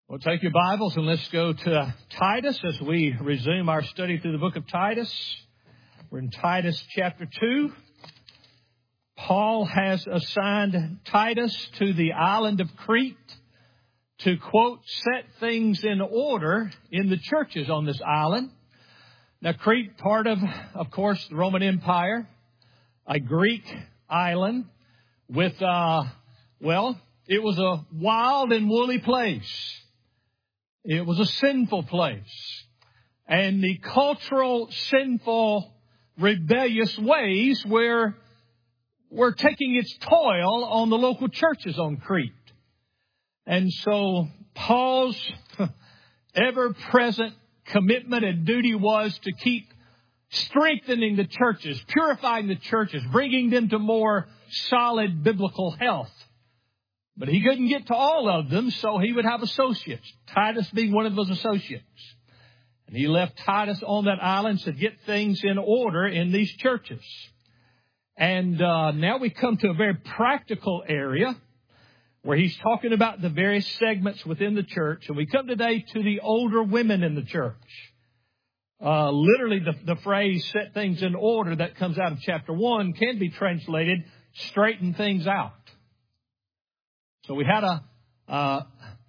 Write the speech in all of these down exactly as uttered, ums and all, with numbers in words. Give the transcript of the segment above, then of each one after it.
Well, take your Bibles and let's go to Titus as we resume our study through the book of Titus. We're in Titus chapter two. Paul has assigned Titus to the island of Crete to, quote, set things in order in the churches on this island. Now, Crete, part of, of course, the Roman Empire, a Greek island with, uh, well, it was a wild and woolly place. It was a sinful place. And the cultural, sinful, rebellious ways were, were taking its toll on the local churches on Crete. And so Paul's ever-present commitment and duty was to keep strengthening the churches, purifying the churches, bringing them to more solid biblical health. But he couldn't get to all of them, so he would have associates, Titus being one of those associates. And he left Titus on that island to get things in order in these churches. And uh, now we come to a very practical area where he's talking about the various segments within the church. And we come today to the older women in the church. Uh, literally, the, the phrase, set things in order, that comes out of chapter one, can be translated, straighten things out. So we had a uh,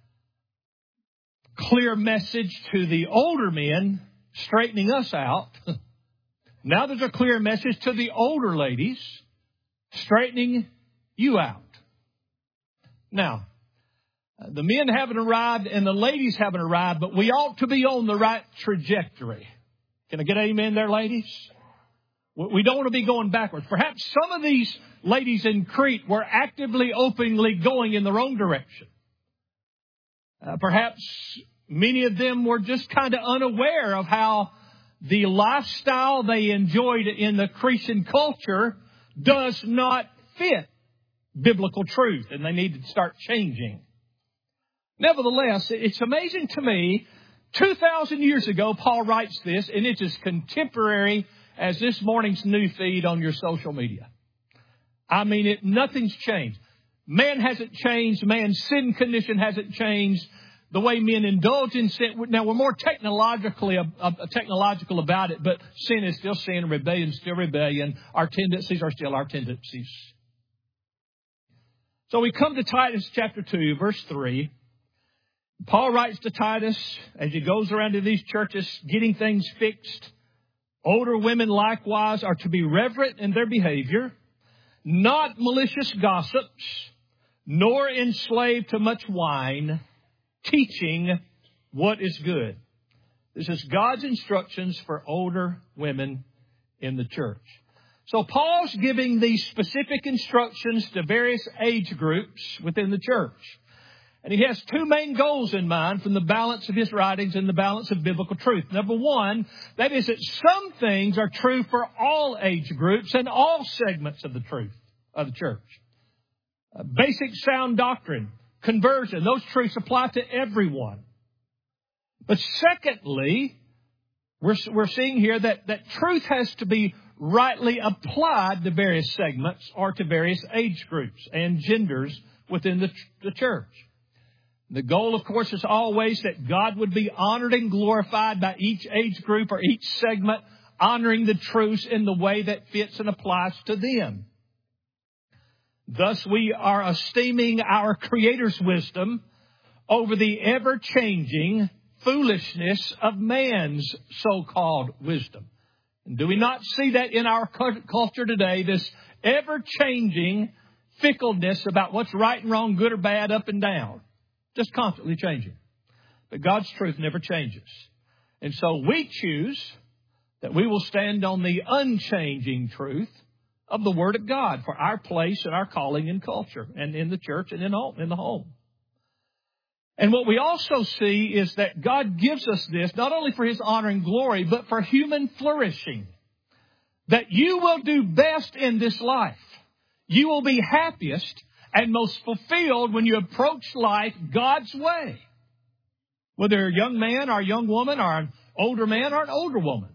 clear message to the older men straightening us out. Now there's a clear message to the older ladies straightening you out. Now, the men haven't arrived and the ladies haven't arrived, but we ought to be on the right trajectory. Can I get an amen there, ladies? We don't want to be going backwards. Perhaps some of these ladies in Crete were actively, openly going in the wrong direction. Uh, perhaps many of them were just kind of unaware of how the lifestyle they enjoyed in the Cretan culture does not fit biblical truth, and they need to start changing. Nevertheless, it's amazing to me, two thousand years ago, Paul writes this, and it's as contemporary as this morning's news feed on your social media. I mean, it, nothing's changed. Man hasn't changed. Man's sin condition hasn't changed. The way men indulge in sin. Now, we're more technologically uh, uh, technological about it, but sin is still sin, rebellion is still rebellion. Our tendencies are still our tendencies. So we come to Titus chapter two, verse three. Paul writes to Titus as he goes around to these churches, getting things fixed. Older women likewise are to be reverent in their behavior, not malicious gossips, nor enslaved to much wine, teaching what is good. This is God's instructions for older women in the church. So Paul's giving these specific instructions to various age groups within the church. And he has two main goals in mind from the balance of his writings and the balance of biblical truth. Number one, that is that some things are true for all age groups and all segments of the truth of the church. Uh, basic sound doctrine, conversion, those truths apply to everyone. But secondly, we're, we're seeing here that, that truth has to be rightly applied to various segments or to various age groups and genders within the, the church. The goal, of course, is always that God would be honored and glorified by each age group or each segment, honoring the truths in the way that fits and applies to them. Thus, we are esteeming our Creator's wisdom over the ever-changing foolishness of man's so-called wisdom. And do we not see that in our culture today, this ever-changing fickleness about what's right and wrong, good or bad, up and down? Just constantly changing. But God's truth never changes. And so we choose that we will stand on the unchanging truth of the Word of God for our place and our calling in culture and in the church and in the home. And what we also see is that God gives us this not only for His honor and glory, but for human flourishing. That you will do best in this life. You will be happiest and most fulfilled when you approach life God's way. Whether you're a young man or a young woman or an older man or an older woman.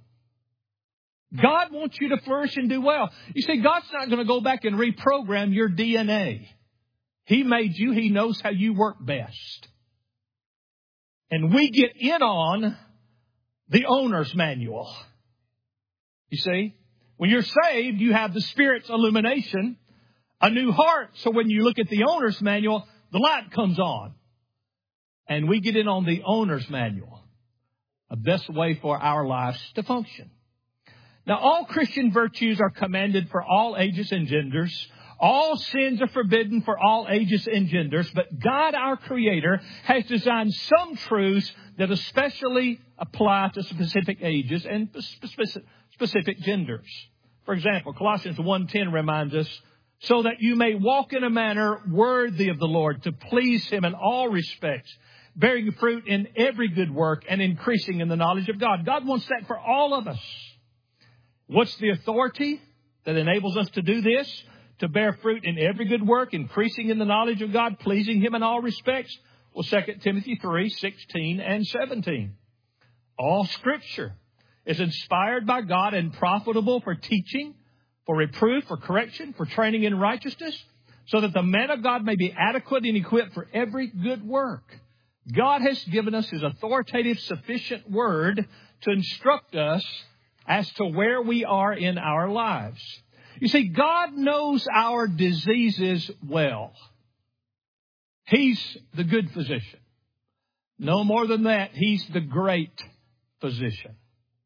God wants you to flourish and do well. You see, God's not going to go back and reprogram your D N A. He made you. He knows how you work best. And we get in on the owner's manual. You see, when you're saved, you have the Spirit's illumination, a new heart. So when you look at the owner's manual, the light comes on. And we get in on the owner's manual, a best way for our lives to function. Now, all Christian virtues are commanded for all ages and genders. All sins are forbidden for all ages and genders. But God, our Creator, has designed some truths that especially apply to specific ages and specific, specific genders. For example, Colossians one ten reminds us, so that you may walk in a manner worthy of the Lord, to please Him in all respects, bearing fruit in every good work and increasing in the knowledge of God. God wants that for all of us. What's the authority that enables us to do this? To bear fruit in every good work, increasing in the knowledge of God, pleasing Him in all respects? Well, Second Timothy three sixteen and seventeen. All Scripture is inspired by God and profitable for teaching, for reproof, for correction, for training in righteousness, so that the man of God may be adequate and equipped for every good work. God has given us His authoritative, sufficient word to instruct us as to where we are in our lives. You see, God knows our diseases well. He's the good physician. No more than that, He's the great physician.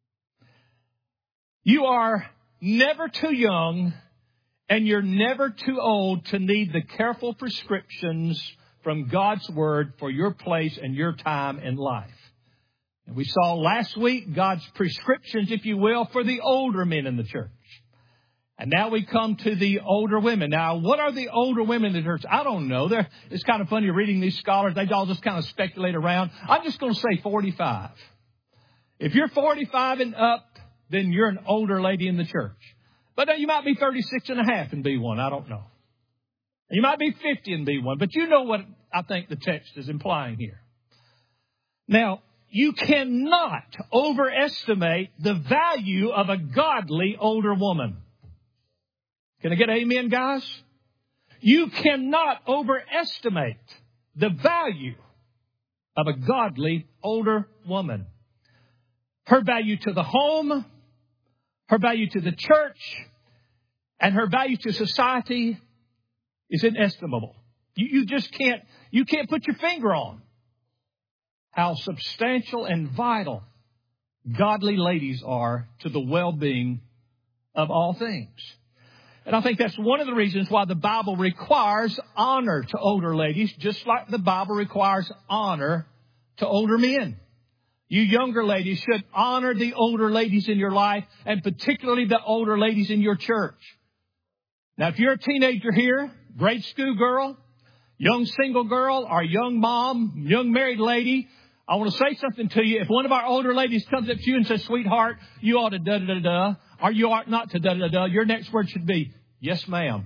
You are never too young and you're never too old to need the careful prescriptions from God's Word for your place and your time in life. And we saw last week God's prescriptions, if you will, for the older men in the church. And now we come to the older women. Now, what are the older women in the church? I don't know. They're, it's kind of funny reading these scholars. They all just kind of speculate around. I'm just going to say forty-five. If you're forty-five and up, then you're an older lady in the church. But you might be thirty-six and a half and be one. I don't know. You might be fifty and be one. But you know what I think the text is implying here. Now, you cannot overestimate the value of a godly older woman. Can I get amen, guys? You cannot overestimate the value of a godly older woman. Her value to the home, her value to the church, and her value to society is inestimable. You, you just can't, you can't put your finger on how substantial and vital godly ladies are to the well-being of all things. And I think that's one of the reasons why the Bible requires honor to older ladies, just like the Bible requires honor to older men. You younger ladies should honor the older ladies in your life, and particularly the older ladies in your church. Now, if you're a teenager here, grade school girl, young single girl, or young mom, young married lady, I want to say something to you. If one of our older ladies comes up to you and says, sweetheart, you ought to da-da-da-da, or you ought not to da-da-da-da, your next word should be, yes, ma'am.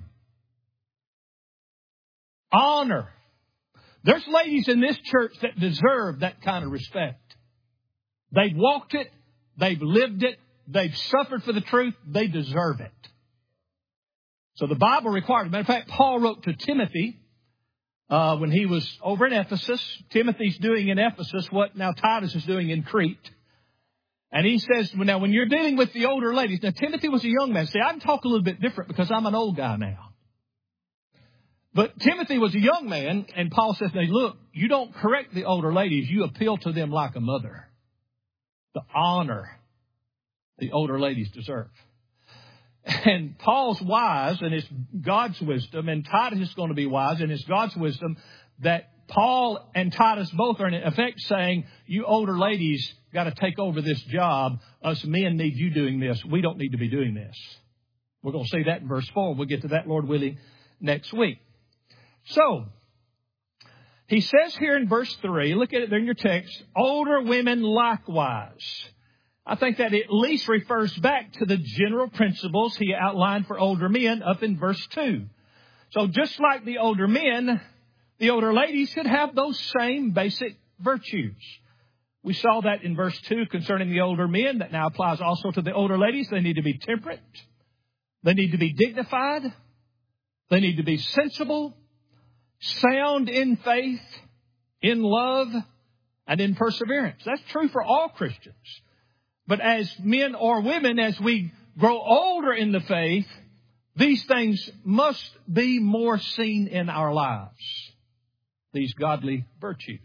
Honor. There's ladies in this church that deserve that kind of respect. They've walked it. They've lived it. They've suffered for the truth. They deserve it. So the Bible requires. Matter of fact, Paul wrote to Timothy uh, when he was over in Ephesus. Timothy's doing in Ephesus what now Titus is doing in Crete. And he says, now when you're dealing with the older ladies, now Timothy was a young man. See, I can talk a little bit different because I'm an old guy now. But Timothy was a young man, and Paul says, now look, you don't correct the older ladies. You appeal to them like a mother. The honor the older ladies deserve. And Paul's wise, and it's God's wisdom, and Titus is going to be wise, and it's God's wisdom, that Paul and Titus both are in effect saying, you older ladies got to take over this job. Us men need you doing this. We don't need to be doing this. We're going to see that in verse four. We'll get to that, Lord willing, next week. So, he says here in verse three, look at it there in your text, older women likewise. I think that at least refers back to the general principles he outlined for older men up in verse two. So just like the older men, the older ladies should have those same basic virtues. We saw that in verse two concerning the older men. That now applies also to the older ladies. They need to be temperate. They need to be dignified. They need to be sensible, sound in faith, in love, and in perseverance. That's true for all Christians. But as men or women, as we grow older in the faith, these things must be more seen in our lives, these godly virtues.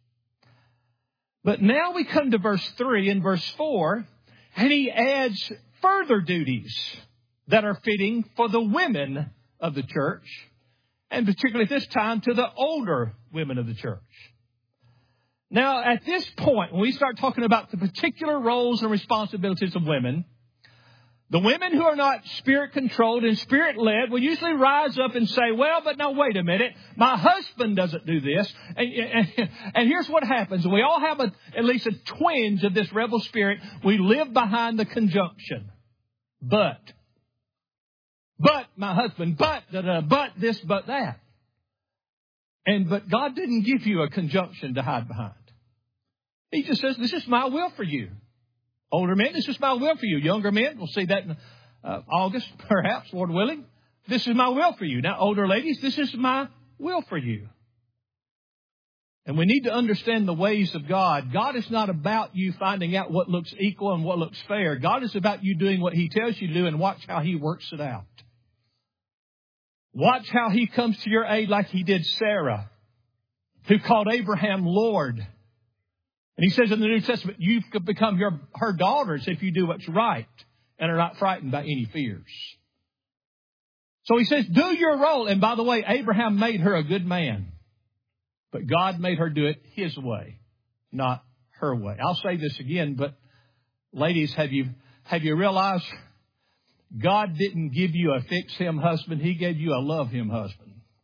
But now we come to verse three and verse four, and he adds further duties that are fitting for the women of the church, and particularly at this time to the older women of the church. Now, at this point, when we start talking about the particular roles and responsibilities of women, the women who are not spirit-controlled and spirit-led will usually rise up and say, well, but now wait a minute, my husband doesn't do this. And, and, and here's what happens. We all have a, at least a twinge of this rebel spirit. We live behind the conjunction. But, but my husband, but, da, da, but this, but that. And, but God didn't give you a conjunction to hide behind. He just says, this is my will for you. Older men, this is my will for you. Younger men, we'll see that in uh, August, perhaps, Lord willing. This is my will for you. Now, older ladies, this is my will for you. And we need to understand the ways of God. God is not about you finding out what looks equal and what looks fair. God is about you doing what He tells you to do, and watch how He works it out. Watch how He comes to your aid like He did Sarah, who called Abraham Lord. And He says in the New Testament, you could become your, her daughters if you do what's right and are not frightened by any fears. So He says, do your role. And by the way, Abraham made her a good man. But God made her do it His way, not her way. I'll say this again, but ladies, have you, have you realized God didn't give you a fix Him husband. He gave you a love Him husband.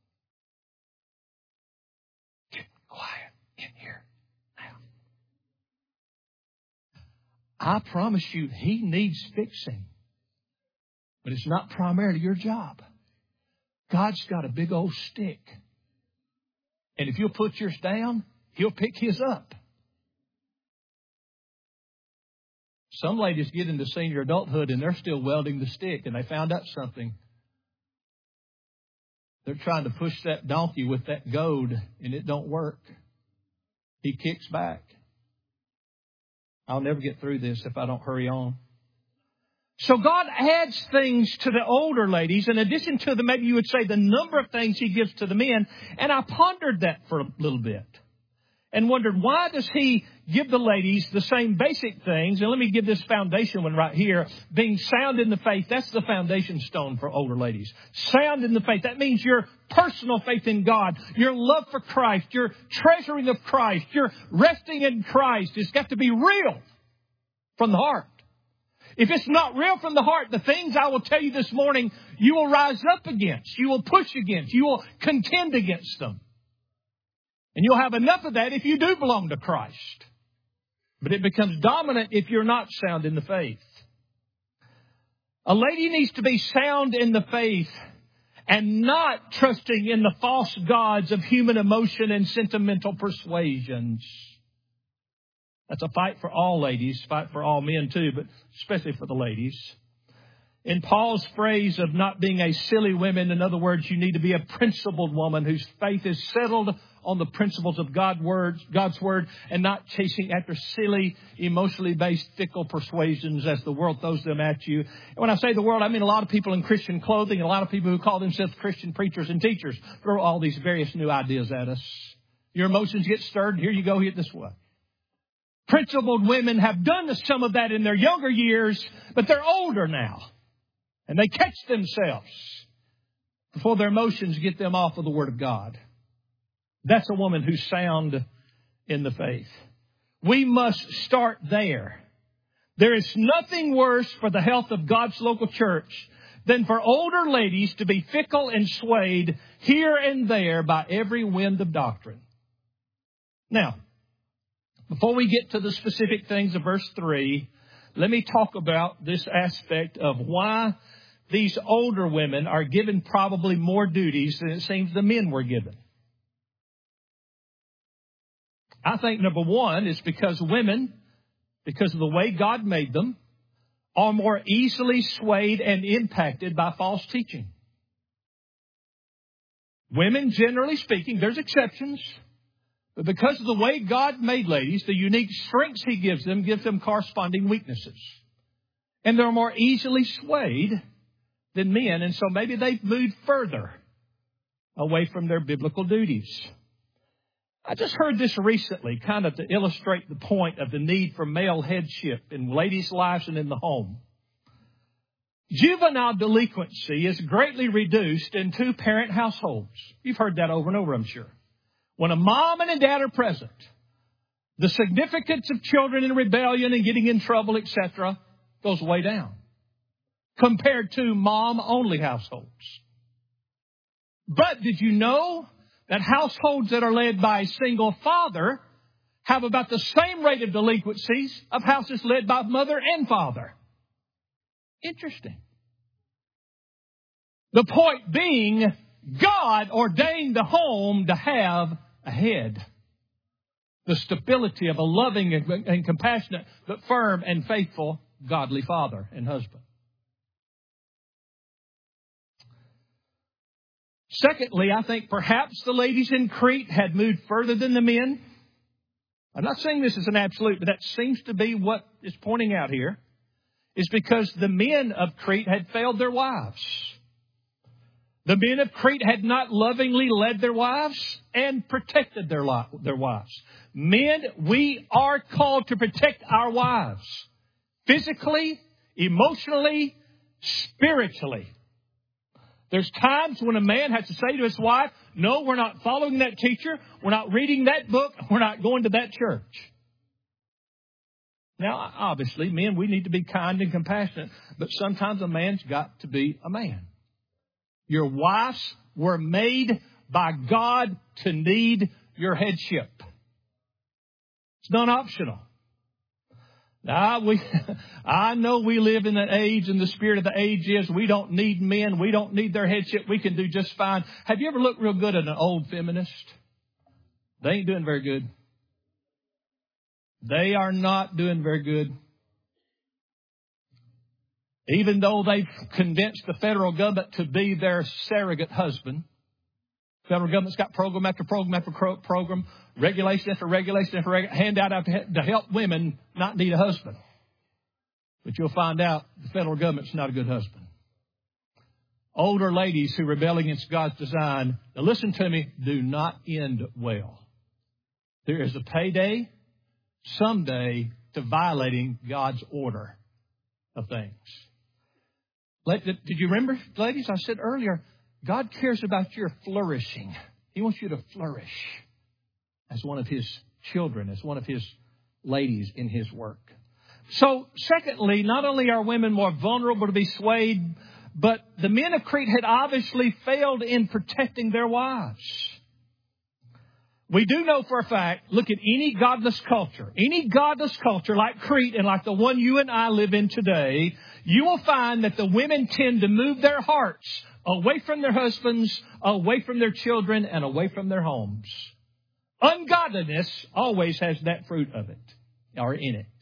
I promise you, he needs fixing. But it's not primarily your job. God's got a big old stick. And if you'll put yours down, He'll pick his up. Some ladies get into senior adulthood and they're still welding the stick, and they found out something. They're trying to push that donkey with that goad, and it don't work. He kicks back. I'll never get through this if I don't hurry on. So God adds things to the older ladies in addition to the, maybe you would say, the number of things He gives to the men. And I pondered that for a little bit and wondered, why does He give the ladies the same basic things? And let me give this foundation one right here. Being sound in the faith, that's the foundation stone for older ladies. Sound in the faith. That means your personal faith in God, your love for Christ, your treasuring of Christ, your resting in Christ. It's got to be real from the heart. If it's not real from the heart, the things I will tell you this morning, you will rise up against. You will push against. You will contend against them. And you'll have enough of that if you do belong to Christ. But it becomes dominant if you're not sound in the faith. A lady needs to be sound in the faith and not trusting in the false gods of human emotion and sentimental persuasions. That's a fight for all ladies, fight for all men too, but especially for the ladies. In Paul's phrase of not being a silly woman, in other words, you need to be a principled woman whose faith is settled on the principles of God's word, God's word, and not chasing after silly, emotionally based, fickle persuasions as the world throws them at you. And when I say the world, I mean a lot of people in Christian clothing and a lot of people who call themselves Christian preachers and teachers throw all these various new ideas at us. Your emotions get stirred. Here you go, hit this way. Principled women have done some of that in their younger years, but they're older now. And they catch themselves before their emotions get them off of the Word of God. That's a woman who's sound in the faith. We must start there. There is nothing worse for the health of God's local church than for older ladies to be fickle and swayed here and there by every wind of doctrine. Now, before we get to the specific things of verse three, let me talk about this aspect of why these older women are given probably more duties than it seems the men were given. I think number one is because women, because of the way God made them, are more easily swayed and impacted by false teaching. Women, generally speaking, there's exceptions, But because of the way God made ladies, the unique strengths He gives them gives them corresponding weaknesses. And they're more easily swayed than men, and so maybe they've moved further away from their biblical duties. I just heard this recently, kind of to illustrate the point of the need for male headship in ladies' lives and in the home. Juvenile delinquency is greatly reduced in two-parent households. You've heard that over and over, I'm sure. When a mom and a dad are present, the significance of children in rebellion and getting in trouble, et cetera, goes way down compared to mom-only households. But did you know that households that are led by a single father have about the same rate of delinquencies of houses led by mother and father? Interesting. The point being, God ordained the home to have a head. The stability of a loving and compassionate, but firm and faithful, godly father and husband. Secondly, I think perhaps the ladies in Crete had moved further than the men. I'm not saying this is an absolute, but that seems to be what is pointing out here. Is because the men of Crete had failed their wives. The men of Crete had not lovingly led their wives and protected their, their wives. Men, we are called to protect our wives. Physically, emotionally, spiritually. There's times when a man has to say to his wife, no, we're not following that teacher. We're not reading that book. We're not going to that church. Now, obviously, men, we need to be kind and compassionate, but sometimes a man's got to be a man. Your wives were made by God to need your headship. It's non-optional. Now, we, I know we live in an age, and the spirit of the age is we don't need men. We don't need their headship. We can do just fine. Have you ever looked real good at an old feminist? They ain't doing very good. They are not doing very good. Even though they've convinced the federal government to be their surrogate husband. The federal government's got program after program after program, regulation after regulation after regulation, handout after to help women not need a husband. But you'll find out the federal government's not a good husband. Older ladies who rebel against God's design, now listen to me, do not end well. There is a payday someday to violating God's order of things. Did you remember, ladies, I said earlier, God cares about your flourishing. He wants you to flourish as one of His children, as one of His ladies in His work. So, secondly, not only are women more vulnerable to be swayed, but the men of Crete had obviously failed in protecting their wives. We do know for a fact, look at any godless culture, any godless culture like Crete and like the one you and I live in today, you will find that the women tend to move their hearts away from their husbands, away from their children, and away from their homes. Ungodliness always has that fruit of it, or in it.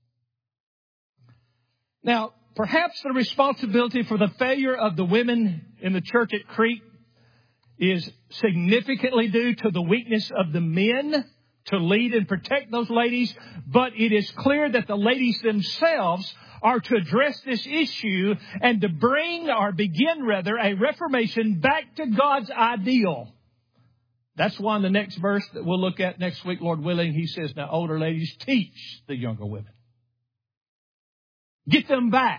Now, perhaps the responsibility for the failure of the women in the church at Crete is significantly due to the weakness of the men to lead and protect those ladies. But it is clear that the ladies themselves are to address this issue and to bring or begin rather a reformation back to God's ideal. That's why in the next verse that we'll look at next week, Lord willing, He says, now older ladies, teach the younger women. Get them back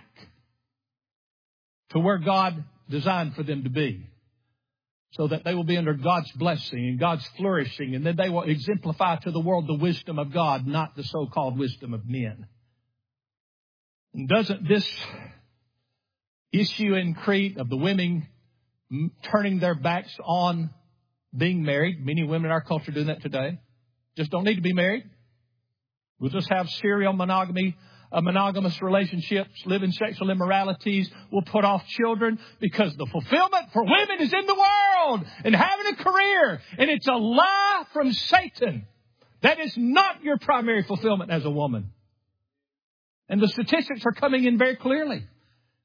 to where God designed for them to be, so that they will be under God's blessing and God's flourishing, and then they will exemplify to the world the wisdom of God, not the so-called wisdom of men. And doesn't this issue in Crete of the women turning their backs on being married, many women in our culture doing that today, just don't need to be married. We'll just have serial monogamy, uh, monogamous relationships, live in sexual immoralities. We'll put off children because the fulfillment for women is in the world and having a career. And it's a lie from Satan. That is not your primary fulfillment as a woman. And the statistics are coming in very clearly.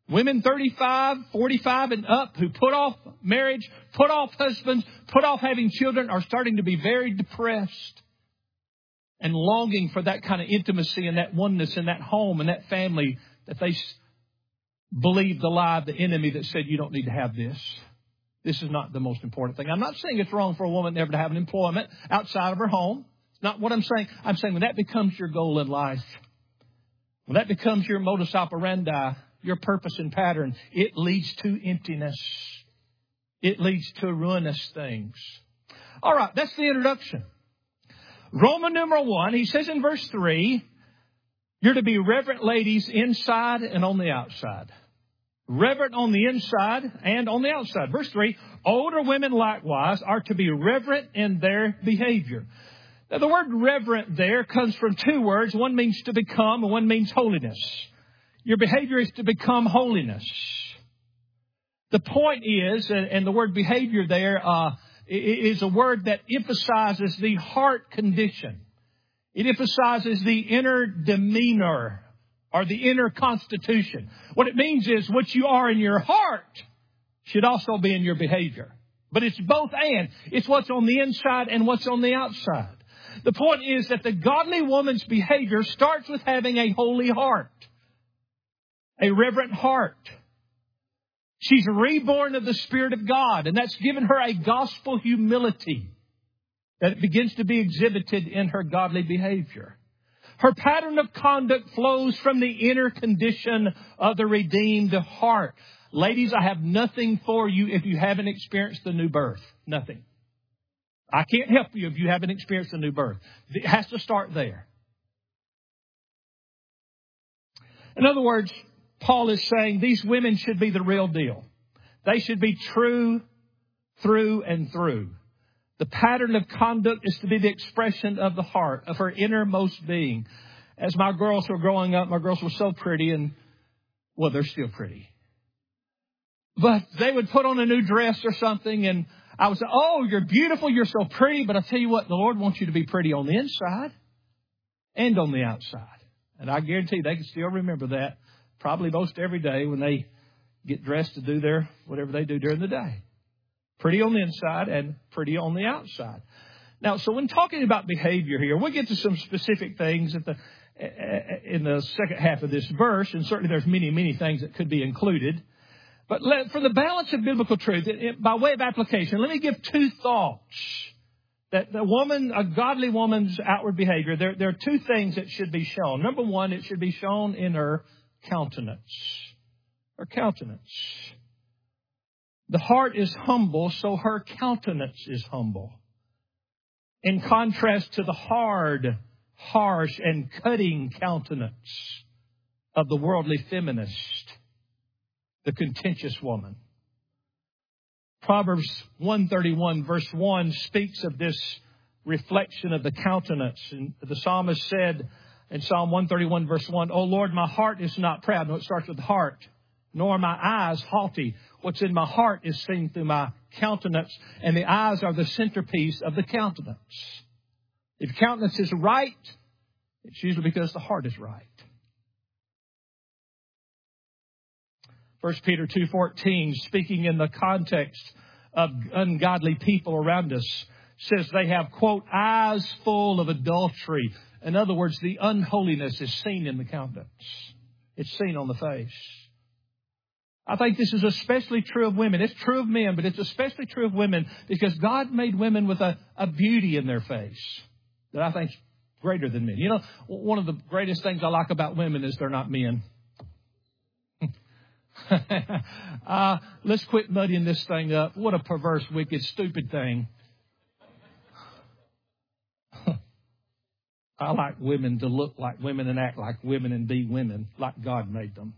Women thirty-five, forty-five and up who put off marriage, put off husbands, put off having children are starting to be very depressed and longing for that kind of intimacy and that oneness in that home and that family that they believed the lie of the enemy that said you don't need to have this. This is not the most important thing. I'm not saying it's wrong for a woman never to have an employment outside of her home. It's not what I'm saying. I'm saying when that becomes your goal in life, when that becomes your modus operandi, your purpose and pattern, it leads to emptiness. It leads to ruinous things. All right, that's the introduction. Roman numeral one, he says in verse three, you're to be reverent ladies inside and on the outside. Reverent on the inside and on the outside. Verse three, older women likewise are to be reverent in their behavior. Now, the word reverent there comes from two words. One means to become and one means holiness. Your behavior is to become holiness. The point is, and the word behavior there uh, is a word that emphasizes the heart condition. It emphasizes the inner demeanor or the inner constitution. What it means is what you are in your heart should also be in your behavior. But it's both and. It's what's on the inside and what's on the outside. The point is that the godly woman's behavior starts with having a holy heart. A reverent heart. She's reborn of the Spirit of God, and that's given her a gospel humility that begins to be exhibited in her godly behavior. Her pattern of conduct flows from the inner condition of the redeemed heart. Ladies, I have nothing for you if you haven't experienced the new birth. Nothing. I can't help you if you haven't experienced the new birth. It has to start there. In other words, Paul is saying these women should be the real deal. They should be true through and through. The pattern of conduct is to be the expression of the heart, of her innermost being. As my girls were growing up, my girls were so pretty and, well, they're still pretty. But they would put on a new dress or something and I would say, oh, you're beautiful, you're so pretty. But I tell you what, the Lord wants you to be pretty on the inside and on the outside. And I guarantee they can still remember that. Probably most every day when they get dressed to do their whatever they do during the day. Pretty on the inside and pretty on the outside. Now, so when talking about behavior here, we'll get to some specific things at the in the second half of this verse, and certainly there's many, many things that could be included. But let, for the balance of biblical truth, it, by way of application, let me give two thoughts. That the woman, a godly woman's outward behavior, there, there are two things that should be shown. Number one, it should be shown in her countenance. Her countenance. The heart is humble, so her countenance is humble. In contrast to the hard, harsh, and cutting countenance of the worldly feminist, the contentious woman. Proverbs one thirty-one verse one speaks of this reflection of the countenance. And the psalmist said in Psalm one thirty-one verse one, "O Lord, my heart is not proud." No, it starts with the heart. "Nor my eyes haughty. What's in my heart is seen through my countenance." And the eyes are the centerpiece of the countenance. If countenance is right, it's usually because the heart is right. First Peter two fourteen, speaking in the context of ungodly people around us, says they have, quote, eyes full of adultery. In other words, the unholiness is seen in the countenance. It's seen on the face. I think this is especially true of women. It's true of men, but it's especially true of women because God made women with a, a beauty in their face that I think is greater than men. You know, one of the greatest things I like about women is they're not men. uh, let's quit muddying this thing up. What a perverse, wicked, stupid thing. I like women to look like women and act like women and be women, like God made them.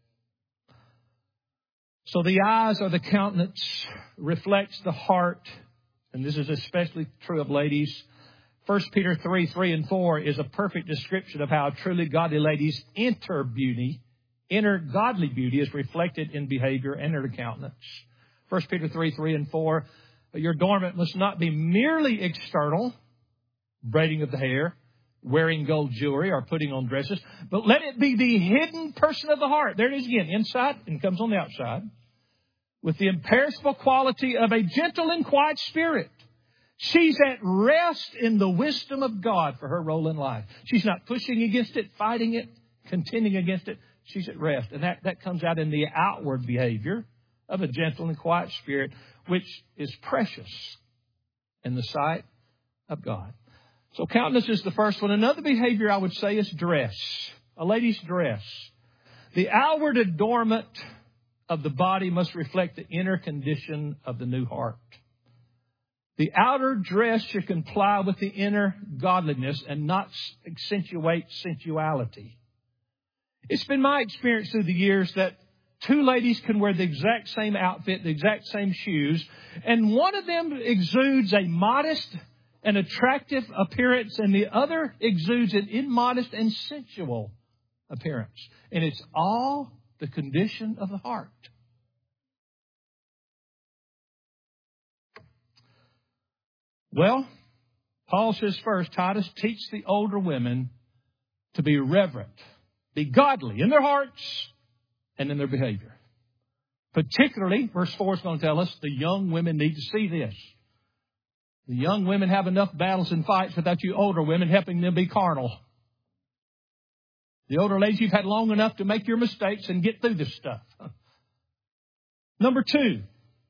So the eyes or the countenance reflects the heart, and this is especially true of ladies. First Peter three, three and four is a perfect description of how truly godly ladies enter beauty. Inner godly beauty is reflected in behavior and in her countenance. First Peter three, three and four, your adornment must not be merely external, braiding of the hair, wearing gold jewelry or putting on dresses, but let it be the hidden person of the heart. There it is again, inside and comes on the outside, with the imperishable quality of a gentle and quiet spirit. She's at rest in the wisdom of God for her role in life. She's not pushing against it, fighting it, contending against it. She's at rest. And that, that comes out in the outward behavior of a gentle and quiet spirit, which is precious in the sight of God. So countenance is the first one. Another behavior I would say is dress. A lady's dress. The outward adornment of the body must reflect the inner condition of the new heart. The outer dress should comply with the inner godliness and not accentuate sensuality. It's been my experience through the years that two ladies can wear the exact same outfit, the exact same shoes, and one of them exudes a modest and attractive appearance, and the other exudes an immodest and sensual appearance. And it's all the condition of the heart. Well, Paul says first, Titus, teach the older women to be reverent, be godly in their hearts and in their behavior. Particularly, verse four is going to tell us, the young women need to see this. The young women have enough battles and fights without you older women helping them be carnal. The older ladies, you've had long enough to make your mistakes and get through this stuff. Number two,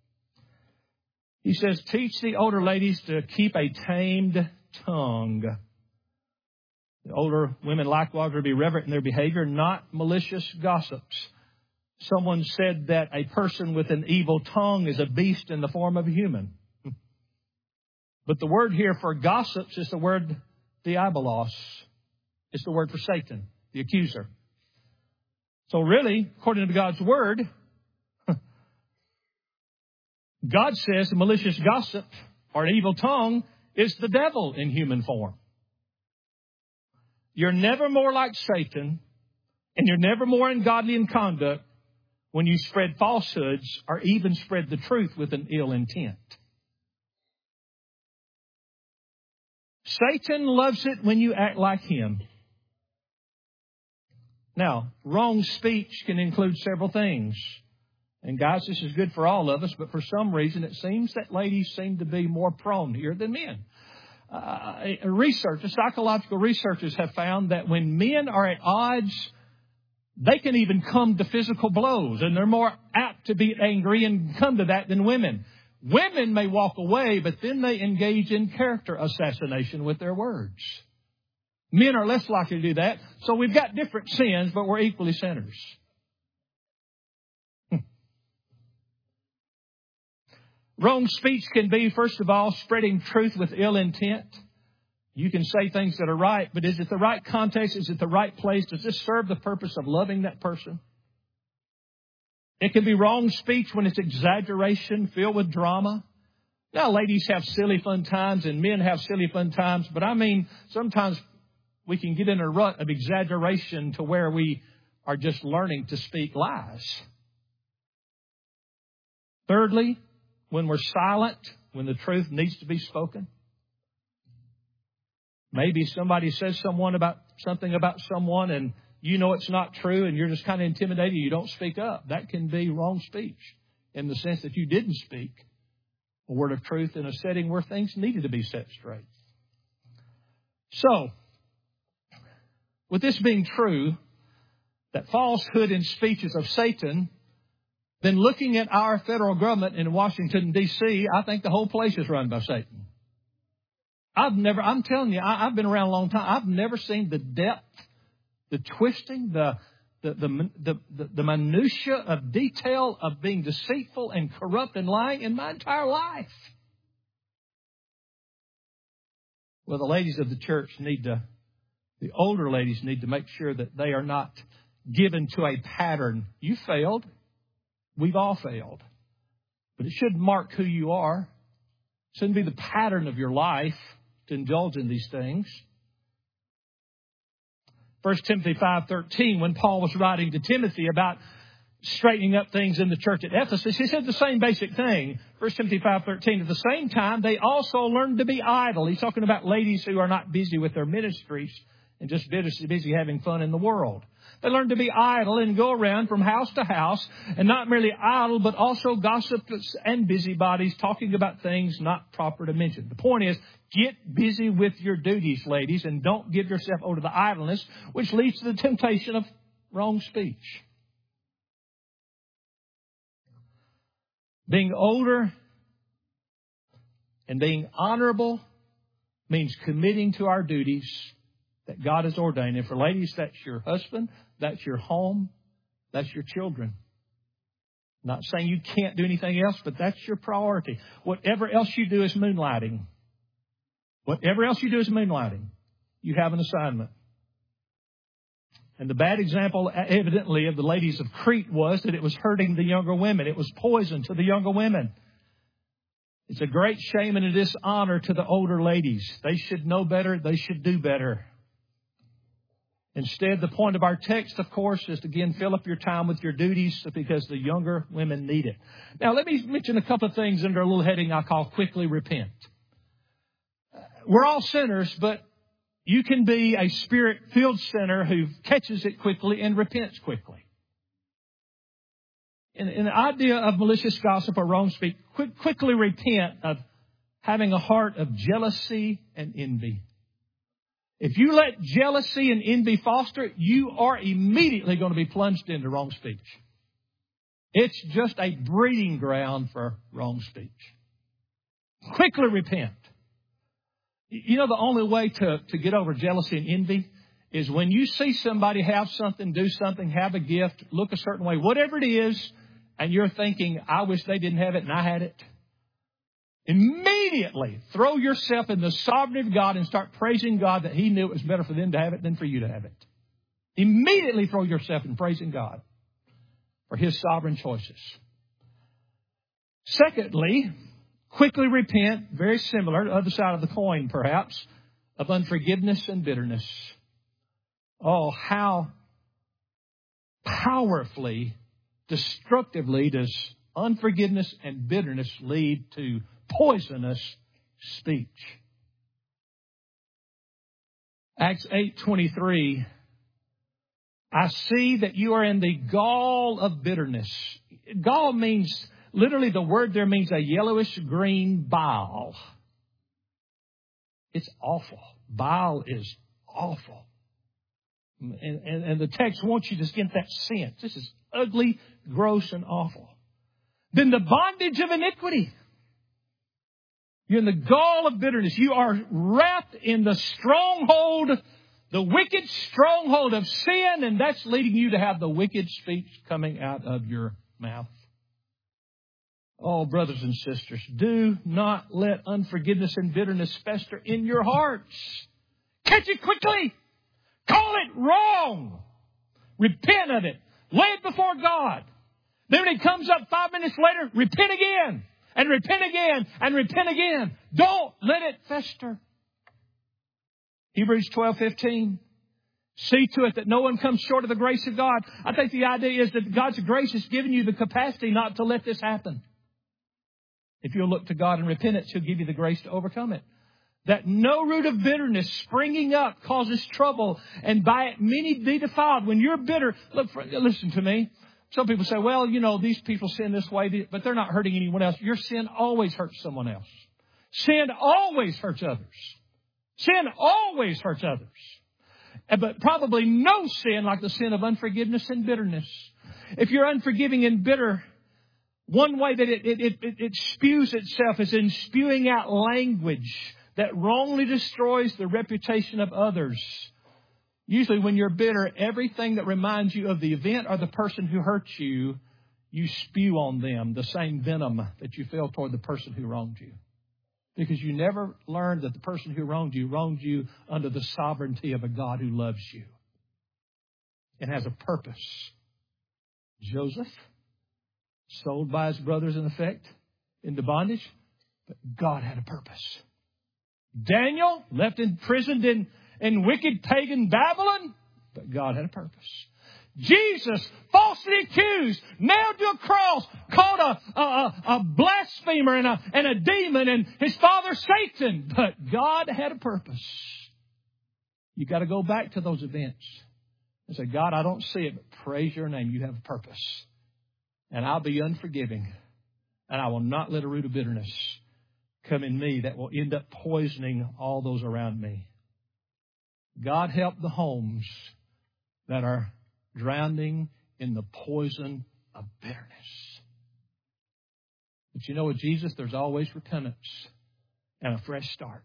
he says, teach the older ladies to keep a tamed tongue. The older women likewise are to be reverent in their behavior, not malicious gossips. Someone said that a person with an evil tongue is a beast in the form of a human. But the word here for gossips is the word diabolos. It's the word for Satan, the accuser. So really, according to God's word, God says a malicious gossip or an evil tongue is the devil in human form. You're never more like Satan, and you're never more ungodly in conduct when you spread falsehoods or even spread the truth with an ill intent. Satan loves it when you act like him. Now, wrong speech can include several things. And guys, this is good for all of us, but for some reason it seems that ladies seem to be more prone here than men. Uh, research, psychological researchers have found that when men are at odds, they can even come to physical blows, and they're more apt to be angry and come to that than women. Women may walk away, but then they engage in character assassination with their words. Men are less likely to do that. So we've got different sins, but we're equally sinners. Wrong speech can be, first of all, spreading truth with ill intent. You can say things that are right, but is it the right context? Is it the right place? Does this serve the purpose of loving that person? It can be wrong speech when it's exaggeration filled with drama. Now, ladies have silly fun times and men have silly fun times, but I mean, sometimes we can get in a rut of exaggeration to where we are just learning to speak lies. Thirdly, when we're silent, when the truth needs to be spoken. Maybe somebody says someone about something about someone and you know it's not true and you're just kind of intimidated. You don't speak up. That can be wrong speech in the sense that you didn't speak a word of truth in a setting where things needed to be set straight. So, with this being true, that falsehood in speech is of Satan, then looking at our federal government in Washington, D C, I think the whole place is run by Satan. I've never, I'm telling you, I, I've been around a long time. I've never seen the depth, the twisting, the, the, the, the, the, the minutia of detail of being deceitful and corrupt and lying in my entire life. Well, the ladies of the church need to, the older ladies need to make sure that they are not given to a pattern. You failed. We've all failed. But it should mark who you are. It shouldn't be the pattern of your life to indulge in these things. First Timothy five thirteen, when Paul was writing to Timothy about straightening up things in the church at Ephesus, he said the same basic thing. First Timothy five thirteen, at the same time, they also learned to be idle. He's talking about ladies who are not busy with their ministries and just busy having fun in the world. They learn to be idle and go around from house to house, and not merely idle, but also gossips and busybodies, talking about things not proper to mention. The point is, get busy with your duties, ladies, and don't give yourself over to the idleness, which leads to the temptation of wrong speech. Being older and being honorable means committing to our duties that God has ordained. And for ladies, that's your husband, that's your home, that's your children. Not saying you can't do anything else, but that's your priority. Whatever else you do is moonlighting. Whatever else you do is moonlighting. You have an assignment. And the bad example, evidently, of the ladies of Crete was that it was hurting the younger women. It was poison to the younger women. It's a great shame and a dishonor to the older ladies. They should know better. They should do better. Instead, the point of our text, of course, is to again fill up your time with your duties because the younger women need it. Now, let me mention a couple of things under a little heading I call quickly repent. We're all sinners, but you can be a Spirit-filled sinner who catches it quickly and repents quickly. In, in the idea of malicious gossip or wrong speak, quick, quickly repent of having a heart of jealousy and envy. If you let jealousy and envy foster, you are immediately going to be plunged into wrong speech. It's just a breeding ground for wrong speech. Quickly repent. You know, the only way to, to get over jealousy and envy is when you see somebody have something, do something, have a gift, look a certain way, whatever it is, and you're thinking, I wish they didn't have it and I had it. Immediately throw yourself in the sovereignty of God and start praising God that He knew it was better for them to have it than for you to have it. Immediately throw yourself in praising God for His sovereign choices. Secondly, quickly repent, very similar, the other side of the coin perhaps, of unforgiveness and bitterness. Oh, how powerfully, destructively does unforgiveness and bitterness lead to poisonous speech. Acts eight twenty-three. I see that you are in the gall of bitterness. Gall means, literally the word there means a yellowish green bile. It's awful. Bile is awful. And, and, and the text wants you to get that sense. This is ugly, gross, and awful. Then the bondage of iniquity. You're in the gall of bitterness. You are wrapped in the stronghold, the wicked stronghold of sin, and that's leading you to have the wicked speech coming out of your mouth. Oh, brothers and sisters, do not let unforgiveness and bitterness fester in your hearts. Catch it quickly. Call it wrong. Repent of it. Lay it before God. Then when it comes up five minutes later, repent again. And repent again. And repent again. Don't let it fester. Hebrews twelve fifteen. See to it that no one comes short of the grace of God. I think the idea is that God's grace has given you the capacity not to let this happen. If you'll look to God in repentance, He'll give you the grace to overcome it. That no root of bitterness springing up causes trouble, and by it many be defiled. When you're bitter, look, for, listen to me. Some people say, well, you know, these people sin this way, but they're not hurting anyone else. Your sin always hurts someone else. Sin always hurts others. Sin always hurts others. But probably no sin like the sin of unforgiveness and bitterness. If you're unforgiving and bitter, one way that it, it, it, it spews itself is in spewing out language that wrongly destroys the reputation of others. Usually when you're bitter, everything that reminds you of the event or the person who hurt you, you spew on them the same venom that you feel toward the person who wronged you. Because you never learned that the person who wronged you wronged you under the sovereignty of a God who loves you and has a purpose. Joseph, sold by his brothers in effect into bondage, but God had a purpose. Daniel, left imprisoned in, in wicked pagan Babylon, but God had a purpose. Jesus, falsely accused, nailed to a cross, called a, a, a, a blasphemer and a, and a demon, and his father Satan. But God had a purpose. You got to go back to those events and say, God, I don't see it, but praise your name. You have a purpose. And I'll be unforgiving. And I will not let a root of bitterness come in me that will end up poisoning all those around me. God help the homes that are drowning in the poison of bitterness. But you know, with Jesus, there's always repentance and a fresh start.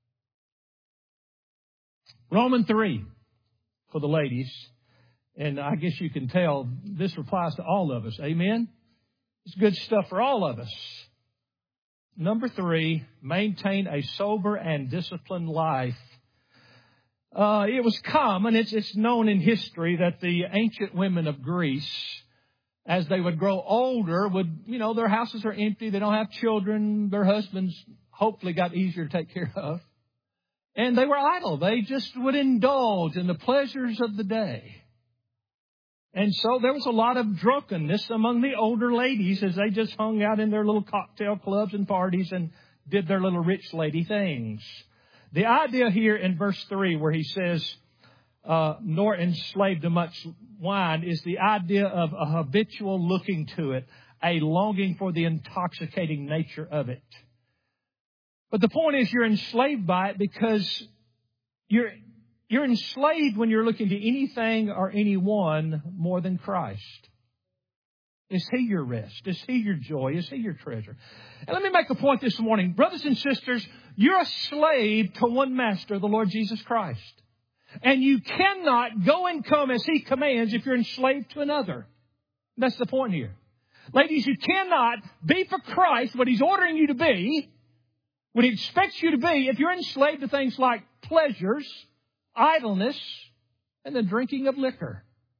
Romans three for the ladies. And I guess you can tell this applies to all of us. Amen? It's good stuff for all of us. Number three, maintain a sober and disciplined life. Uh, it was common, it's, it's known in history that the ancient women of Greece, as they would grow older, would, you know, their houses are empty, they don't have children, their husbands hopefully got easier to take care of. And they were idle. They just would indulge in the pleasures of the day. And so there was a lot of drunkenness among the older ladies as they just hung out in their little cocktail clubs and parties and did their little rich lady things. The idea here in verse three where he says, uh, nor enslaved to much wine, is the idea of a habitual looking to it, a longing for the intoxicating nature of it. But the point is you're enslaved by it because you're You're enslaved when you're looking to anything or anyone more than Christ. Is He your rest? Is He your joy? Is He your treasure? And let me make a point this morning. Brothers and sisters, you're a slave to one master, the Lord Jesus Christ. And you cannot go and come as He commands if you're enslaved to another. That's the point here. Ladies, you cannot be for Christ what He's ordering you to be, what He expects you to be, if you're enslaved to things like pleasures, idleness, and the drinking of liquor.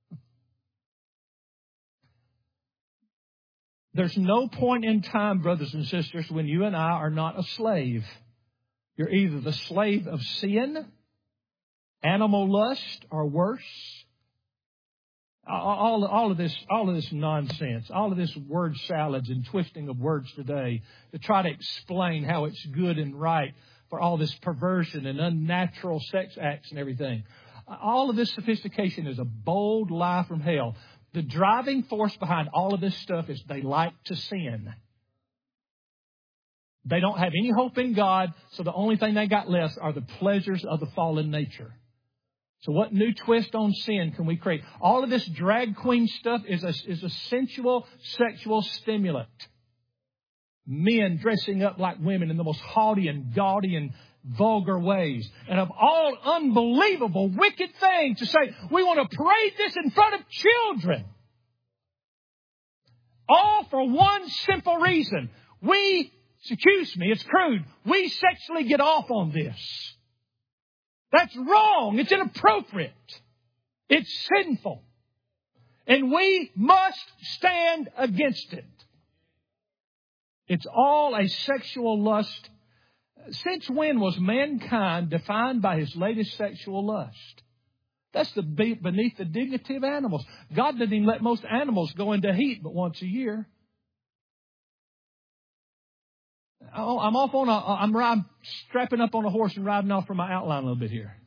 There's no point in time, brothers and sisters, when you and I are not a slave. You're either the slave of sin, animal lust, or worse. All, all of this, all of this nonsense, all of this word salads and twisting of words today to try to explain how it's good and right for all this perversion and unnatural sex acts and everything. All of this sophistication is a bold lie from hell. The driving force behind all of this stuff is they like to sin. They don't have any hope in God, so the only thing they got left are the pleasures of the fallen nature. So what new twist on sin can we create? All of this drag queen stuff is a, is a sensual, sexual stimulant. Men dressing up like women in the most haughty and gaudy and vulgar ways. And of all unbelievable, wicked things to say, we want to parade this in front of children. All for one simple reason. We, excuse me, it's crude, we sexually get off on this. That's wrong. It's inappropriate. It's sinful. And we must stand against it. It's all a sexual lust. Since when was mankind defined by his latest sexual lust? That's the beneath the dignity of animals. God didn't even let most animals go into heat but once a year. Oh, I'm off on a, I'm, I'm strapping up on a horse and riding off from my outline a little bit here.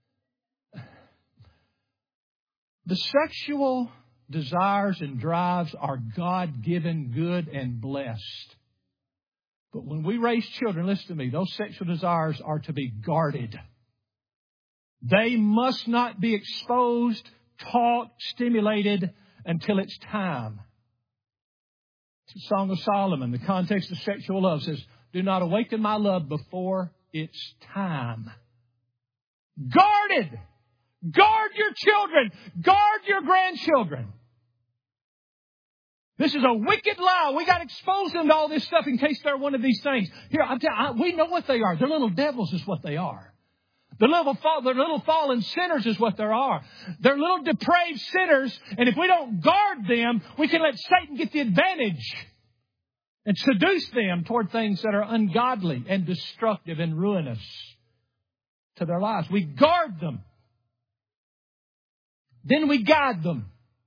The sexual desires and drives are God-given, good, and blessed. But when we raise children, listen to me, those sexual desires are to be guarded. They must not be exposed, taught, stimulated until it's time. It's the Song of Solomon. The context of sexual love says, do not awaken my love before it's time. Guarded. Guard your children. Guard your grandchildren. This is a wicked lie. We got to expose them to all this stuff in case they're one of these things. Here, I'm telling you, we know what they are. They're little devils is what they are. They're little, they're little fallen sinners is what they are. They're little depraved sinners. And if we don't guard them, we can let Satan get the advantage and seduce them toward things that are ungodly and destructive and ruinous to their lives. We guard them. Then we guide them.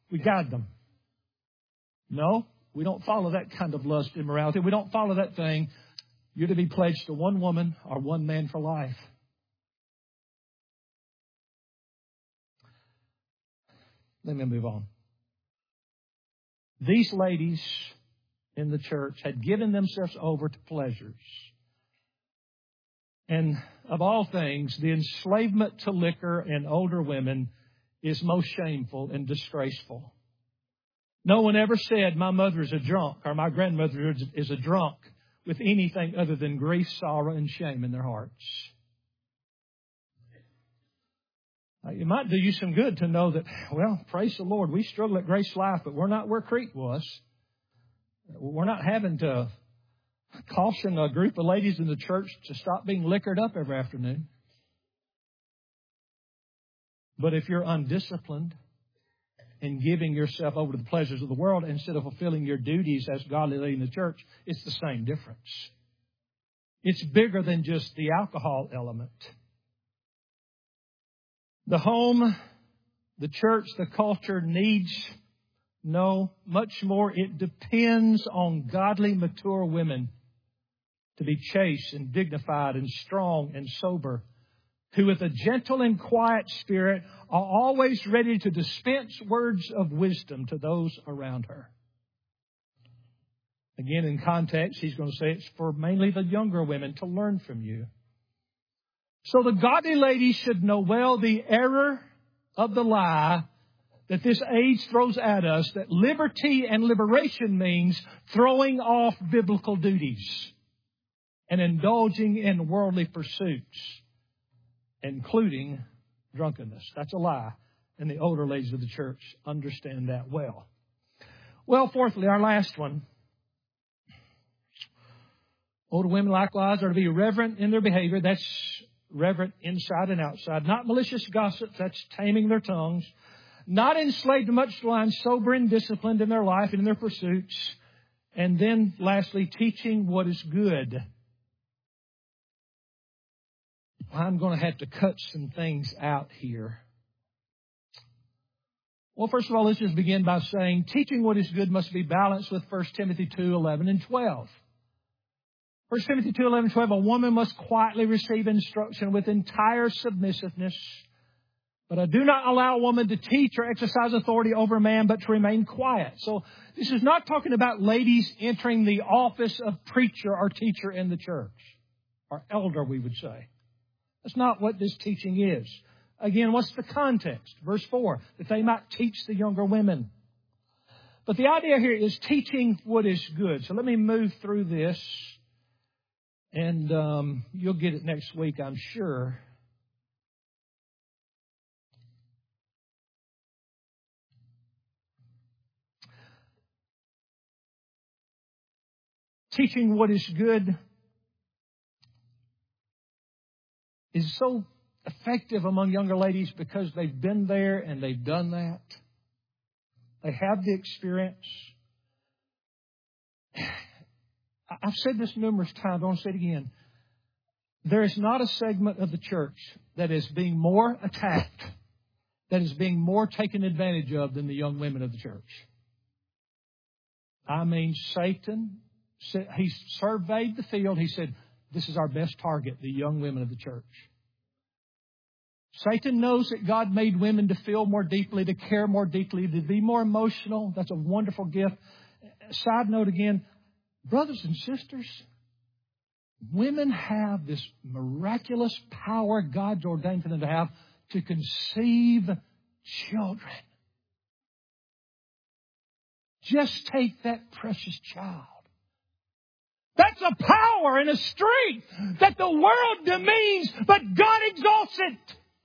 We guide them. No, we don't follow that kind of lust, immorality. We don't follow that thing. You're to be pledged to one woman or one man for life. Let me move on. These ladies in the church had given themselves over to pleasures. And of all things, the enslavement to liquor and older women is most shameful and disgraceful. No one ever said, my mother is a drunk or my grandmother is a drunk with anything other than grief, sorrow, and shame in their hearts. It might do you some good to know that, well, praise the Lord, we struggle at Grace Life, but we're not where Crete was. We're not having to caution a group of ladies in the church to stop being liquored up every afternoon. But if you're undisciplined and giving yourself over to the pleasures of the world instead of fulfilling your duties as godly lady in the church, it's the same difference. It's bigger than just the alcohol element. The home, the church, the culture needs no much more. It depends on godly, mature women to be chaste and dignified and strong and sober, who with a gentle and quiet spirit are always ready to dispense words of wisdom to those around her. Again, in context, he's going to say it's for mainly the younger women to learn from you. So the godly lady should know well the error of the lie that this age throws at us, that liberty and liberation means throwing off biblical duties and indulging in worldly pursuits, including drunkenness. That's a lie. And the older ladies of the church understand that well. Well, fourthly, our last one. Older women likewise are to be reverent in their behavior. That's reverent inside and outside. Not malicious gossips. That's taming their tongues. Not enslaved to much wine, sober and disciplined in their life and in their pursuits. And then lastly, teaching what is good. I'm going to have to cut some things out here. Well, first of all, let's just begin by saying teaching what is good must be balanced with First Timothy two, eleven and twelve. First Timothy two, eleven and twelve, a woman must quietly receive instruction with entire submissiveness. But I do not allow a woman to teach or exercise authority over a man, but to remain quiet. So this is not talking about ladies entering the office of preacher or teacher in the church, or elder, we would say. That's not what this teaching is. Again, what's the context? Verse four, that they might teach the younger women. But the idea here is teaching what is good. So let me move through this, and um, you'll get it next week, I'm sure. Teaching what is good is so effective among younger ladies because they've been there and they've done that. They have the experience. I've said this numerous times. I want to say it again. There is not a segment of the church that is being more attacked, that is being more taken advantage of than the young women of the church. I mean, Satan, he surveyed the field. He said, this is our best target, the young women of the church. Satan knows that God made women to feel more deeply, to care more deeply, to be more emotional. That's a wonderful gift. Side note again, brothers and sisters, women have this miraculous power God's ordained for them to have to conceive children. Just take that precious child. That's a power and a strength that the world demeans, but God exalts it.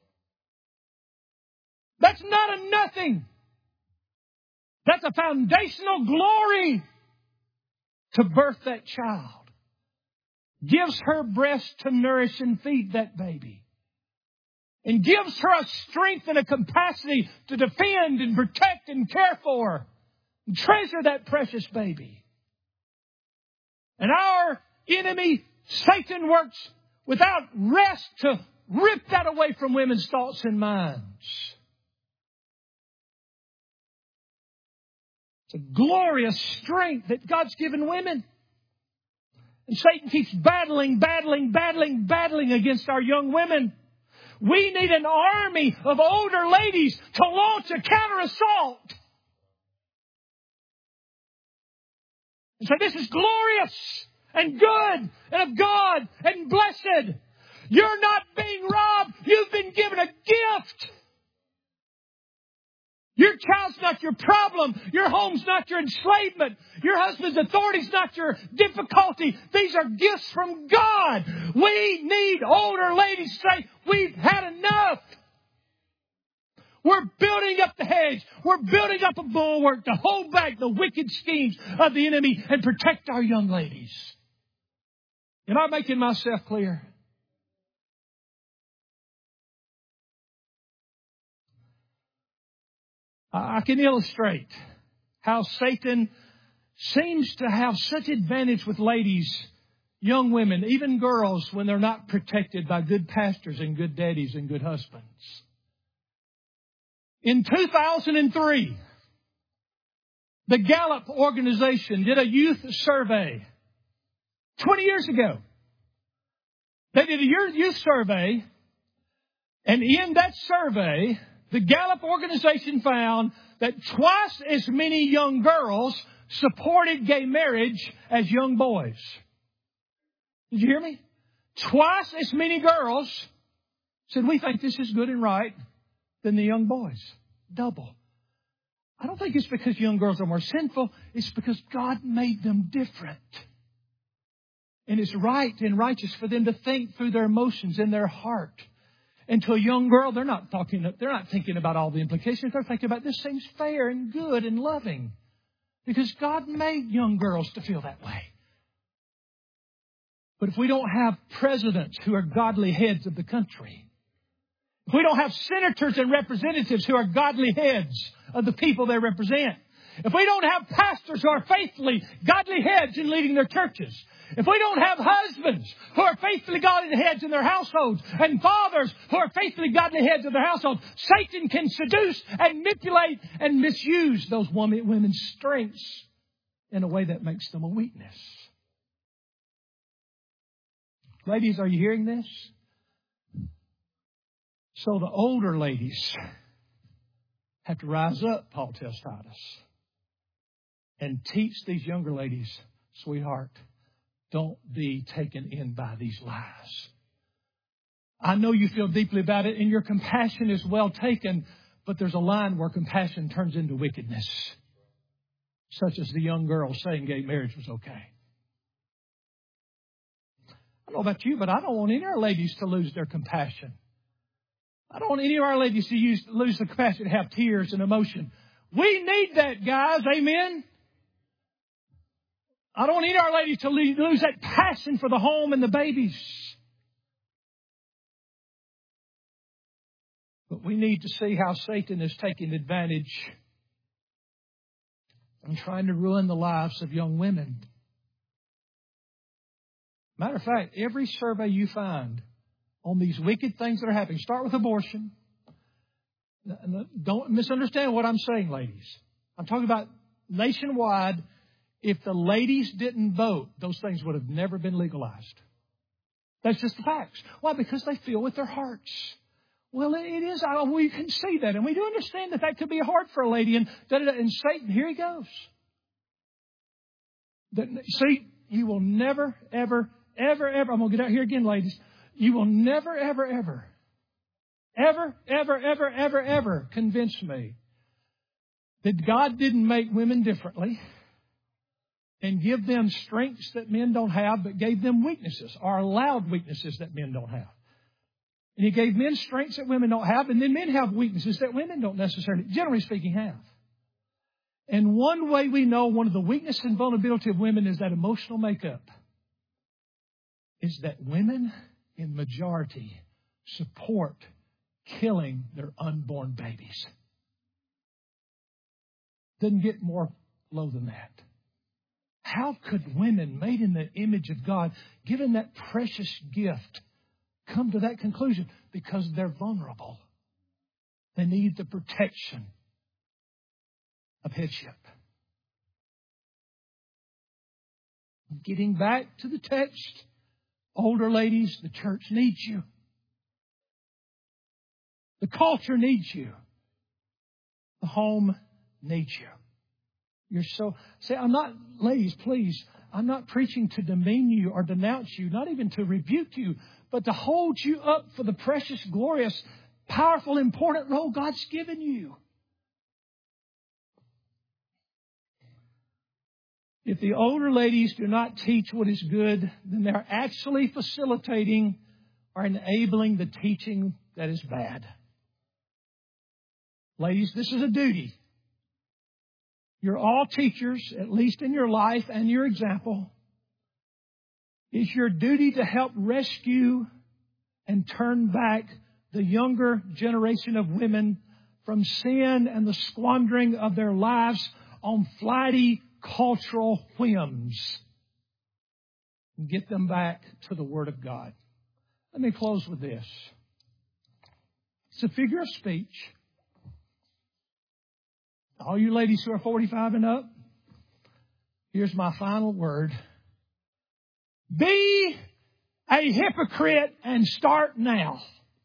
That's not a nothing. That's a foundational glory to birth that child. Gives her breast to nourish and feed that baby. And gives her a strength and a capacity to defend and protect and care for and treasure that precious baby. And our enemy, Satan, works without rest to rip that away from women's thoughts and minds. It's a glorious strength that God's given women. And Satan keeps battling, battling, battling, battling against our young women. We need an army of older ladies to launch a counter-assault. And say, this is glorious and good and of God and blessed. You're not being robbed. You've been given a gift. Your child's not your problem. Your home's not your enslavement. Your husband's authority's not your difficulty. These are gifts from God. We need older ladies to say, we've had enough. We're building up the hedge. We're building up a bulwark to hold back the wicked schemes of the enemy and protect our young ladies. Am I making myself clear? I can illustrate how Satan seems to have such advantage with ladies, young women, even girls, when they're not protected by good pastors and good daddies and good husbands. In two thousand three, the Gallup organization did a youth survey. twenty years ago. They did a youth survey, and in that survey, the Gallup organization found that twice as many young girls supported gay marriage as young boys. Did you hear me? Twice as many girls said, we think this is good and right, than the young boys. Double. I don't think it's because young girls are more sinful. It's because God made them different. And it's right and righteous for them to think through their emotions in their heart. And to a young girl, they're not talking, they're not thinking about all the implications. They're thinking about this seems fair and good and loving. Because God made young girls to feel that way. But if we don't have presidents who are godly heads of the country, if we don't have senators and representatives who are godly heads of the people they represent, if we don't have pastors who are faithfully godly heads in leading their churches, if we don't have husbands who are faithfully godly heads in their households and fathers who are faithfully godly heads of their households, Satan can seduce and manipulate and misuse those women, women's strengths in a way that makes them a weakness. Ladies, are you hearing this? So the older ladies have to rise up, Paul tells Titus, and teach these younger ladies, sweetheart, don't be taken in by these lies. I know you feel deeply about it and your compassion is well taken, but there's a line where compassion turns into wickedness, such as the young girl saying gay marriage was okay. I don't know about you, but I don't want any of our ladies to lose their compassion. I don't want any of our ladies to use, lose the capacity to have tears and emotion. We need that, guys. Amen? I don't want any of our ladies to lose that passion for the home and the babies. But we need to see how Satan is taking advantage and trying to ruin the lives of young women. Matter of fact, every survey you find on these wicked things that are happening, start with abortion. Don't misunderstand what I'm saying, ladies. I'm talking about nationwide. If the ladies didn't vote, those things would have never been legalized. That's just the facts. Why? Because they feel with their hearts. Well, it is. We can see that. And we do understand that that could be hard for a lady. And, and Satan, here he goes. See, you will never, ever, ever, ever. I'm going to get out here again, ladies. You will never, ever, ever, ever, ever, ever, ever, ever convince me that God didn't make women differently and give them strengths that men don't have, but gave them weaknesses or allowed weaknesses that men don't have. And He gave men strengths that women don't have, and then men have weaknesses that women don't necessarily, generally speaking, have. And one way we know one of the weakness and vulnerability of women is that emotional makeup is that women in majority support killing their unborn babies. Doesn't get more low than that. How could women made in the image of God, given that precious gift, come to that conclusion? Because they're vulnerable. They need the protection of headship. Getting back to the text, older ladies, the church needs you. The culture needs you. The home needs you. You're so... Say, I'm not... Ladies, please, I'm not preaching to demean you or denounce you, not even to rebuke you, but to hold you up for the precious, glorious, powerful, important role God's given you. If the older ladies do not teach what is good, then they're actually facilitating or enabling the teaching that is bad. Ladies, this is a duty. You're all teachers, at least in your life and your example. It's your duty to help rescue and turn back the younger generation of women from sin and the squandering of their lives on flighty cultural whims, and get them back to the Word of God. Let me close with this. It's a figure of speech. All you ladies who are forty-five and up, here's my final word. Be a hypocrite and start now.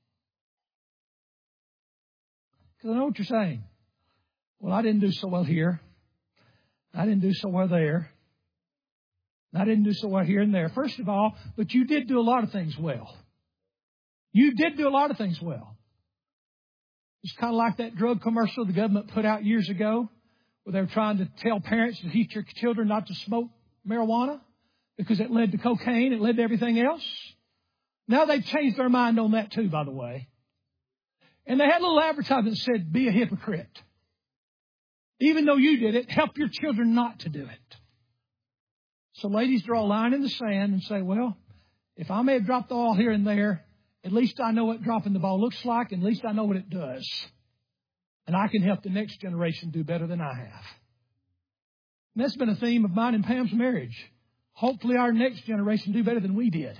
Because I know what you're saying. Well, I didn't do so well here. I didn't do so well there. I didn't do so well here and there. First of all, but you did do a lot of things well. You did do a lot of things well. It's kind of like that drug commercial the government put out years ago where they were trying to tell parents to teach their children not to smoke marijuana because it led to cocaine, it led to everything else. Now they've changed their mind on that too, by the way. And they had a little advertisement that said, be a hypocrite. Even though you did it, help your children not to do it. So ladies draw a line in the sand and say, well, if I may have dropped the ball here and there, at least I know what dropping the ball looks like, and at least I know what it does. And I can help the next generation do better than I have. And that's been a theme of mine and Pam's marriage. Hopefully our next generation do better than we did.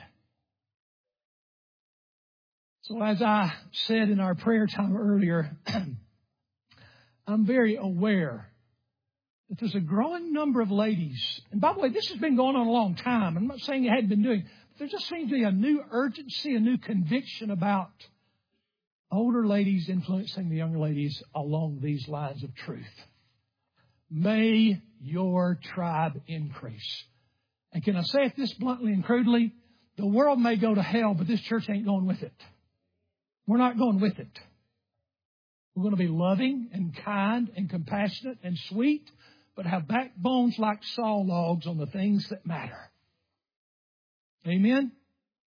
So as I said in our prayer time earlier, I'm very aware that there's a growing number of ladies. And by the way, this has been going on a long time. I'm not saying it hadn't been doing. But there just seems to be a new urgency, a new conviction about older ladies influencing the younger ladies along these lines of truth. May your tribe increase. And can I say it this bluntly and crudely? The world may go to hell, but this church ain't going with it. We're not going with it. We're going to be loving and kind and compassionate and sweet, but have backbones like saw logs on the things that matter. Amen?